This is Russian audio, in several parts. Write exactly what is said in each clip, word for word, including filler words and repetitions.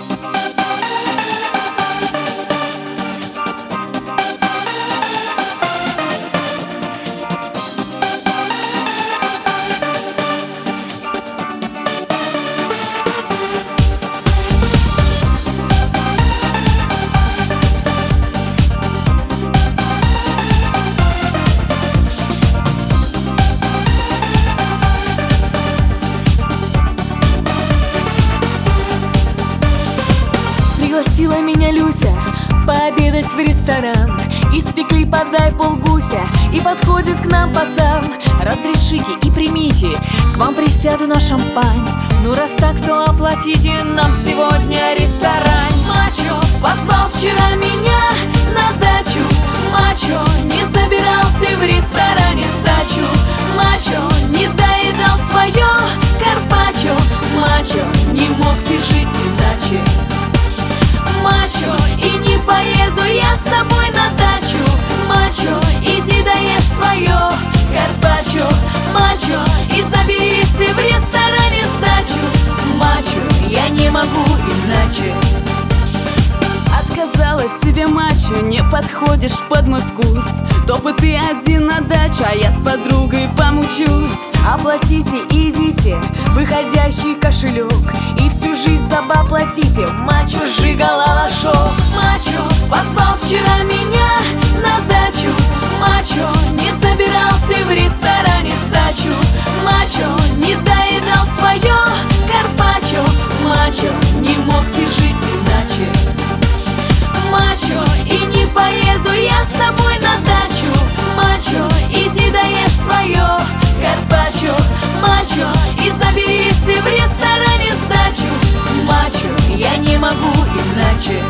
Пригласила меня Люся пообедать в ресторан. Испекли, подай полгуся, и подходит к нам пацан. Разрешите и примите, к вам присяду на шампань. Ну раз так, то оплатите нам сегодня ресторан. Мачо позвал вчера меня на дачу. Мачо, не забирал ты в ресторане сдачу. Мачо, не доедал свое карпаччо. Мачо, не мог ты жить иначе. Мачо, и не поеду я с тобой на дачу. Мачо, иди доешь свое карпаччо. Мачо, и забери ты в ресторане сдачу. Мачо, я не могу иначе. Отказала тебе, мачо, не подходишь под мой вкус. Топы ты один на дачу, а я с подругой помучусь. Оплатите, идите, выходящий кошелек, и всю жизнь за баб платите. Мачо, жигала лошок. Мачо позвал вчера меня на дачу. Мачо, не забирал ты в ресторане сдачу. Мачо, не доедал свое карпаччо. Мачо, не мог ты жить иначе. Мачо, и не поеду я с тобой на дачу. Мачо, иди доешь свое карпаччо. Мачо, и забери ты в ресторане сдачу. Мачо, я не могу иначе.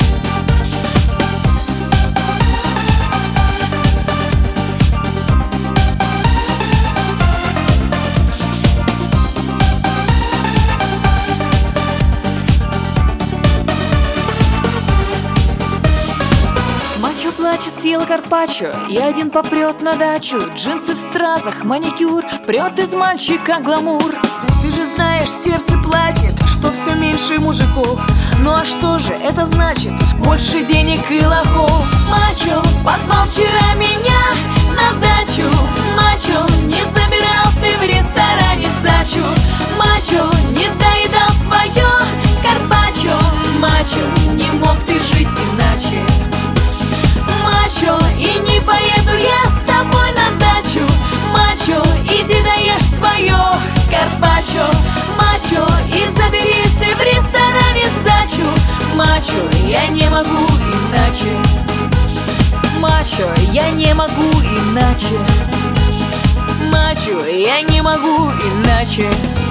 Плачет, съела карпаччо, и один попрет на дачу. Джинсы в стразах, маникюр, прет из мальчика гламур. Ты же знаешь, сердце плачет, что все меньше мужиков. Ну а что же это значит? Больше денег и лохов. Мачо позвал вчера меня на дачу. Мачо, не забирал ты в ресторане сдачу. Мачо, не доедал свое карпаччо. Мачо, не мог ты жить иначе. Мачо, и не поеду я с тобой на дачу. Мачо, иди доешь свое карпаччо. Мачо, и забери ты в ресторане сдачу. Мачо, я не могу иначе. Мачо, я не могу иначе. Мачо, я не могу иначе.